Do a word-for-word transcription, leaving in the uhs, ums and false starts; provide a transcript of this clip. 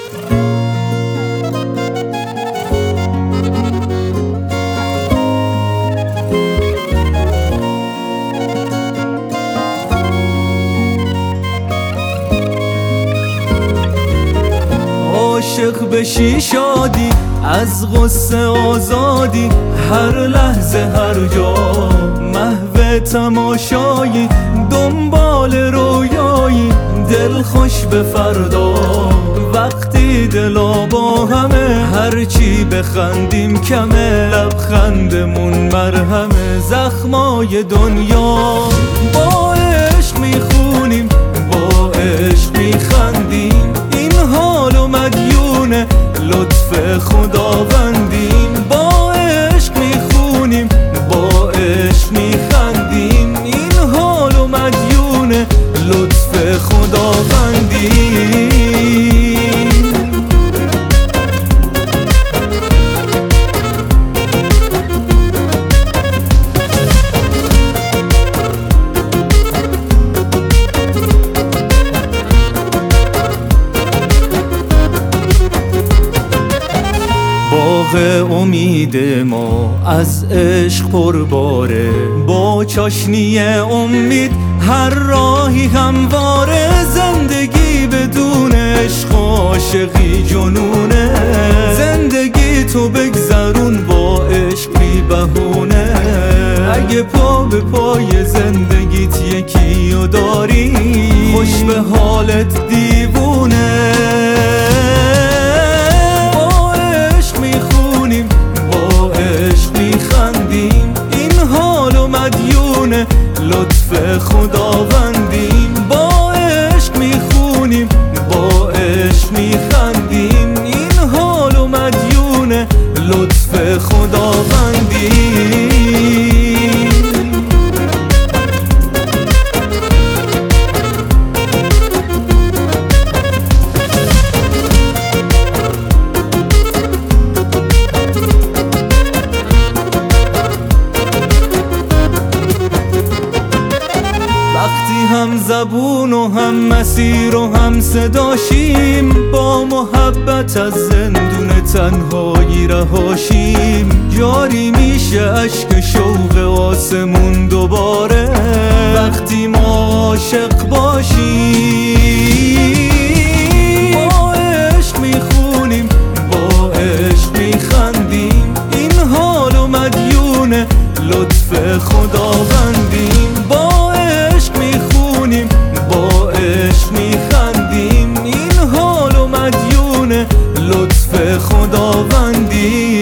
عاشق بشی شادی، از غصه آزادی، هر لحظه هر جا محو تماشایی، دنبال رویایی، دل خوش به فردا. وقتی دلا با همه، هرچی بخندیم کمه، لبخندمون مرهمه. زخمای دنیا با عشق میخونیم، با عشق میخندیم، این حال و مدیون لطف خداوندیم. با عشق میخونیم، با عشق میخندیم، این حال و مدیون لطف خداوندیم. باغ امید ما از عشق پرباره، با چاشنی امید هر راهی همواره. زندگی بدون عشق عاشقی جنونه، زندگی تو بگذرون با عشق بی بهونه. اگه پا به پای زندگیت یکی و داری، خوش به حالت دیوونه. لطف خداوندیم، با عشق میخونیم، با عشق میخندیم، این حال و مدیون لطف خداوندیم. هم زبون و هم مسیر و هم صداشیم، با محبت از زندون تنهایی رهاشیم. جاری میشه اشک شوق آسمون دوباره، وقتی ما عاشق باشیم. با عشق میخونیم، با عشق میخندیم، این حال و مدیون لطف خداوندیم. با عشق میخونیم، با عشق میخندیم، این حال و مدیون لطف خداوندی.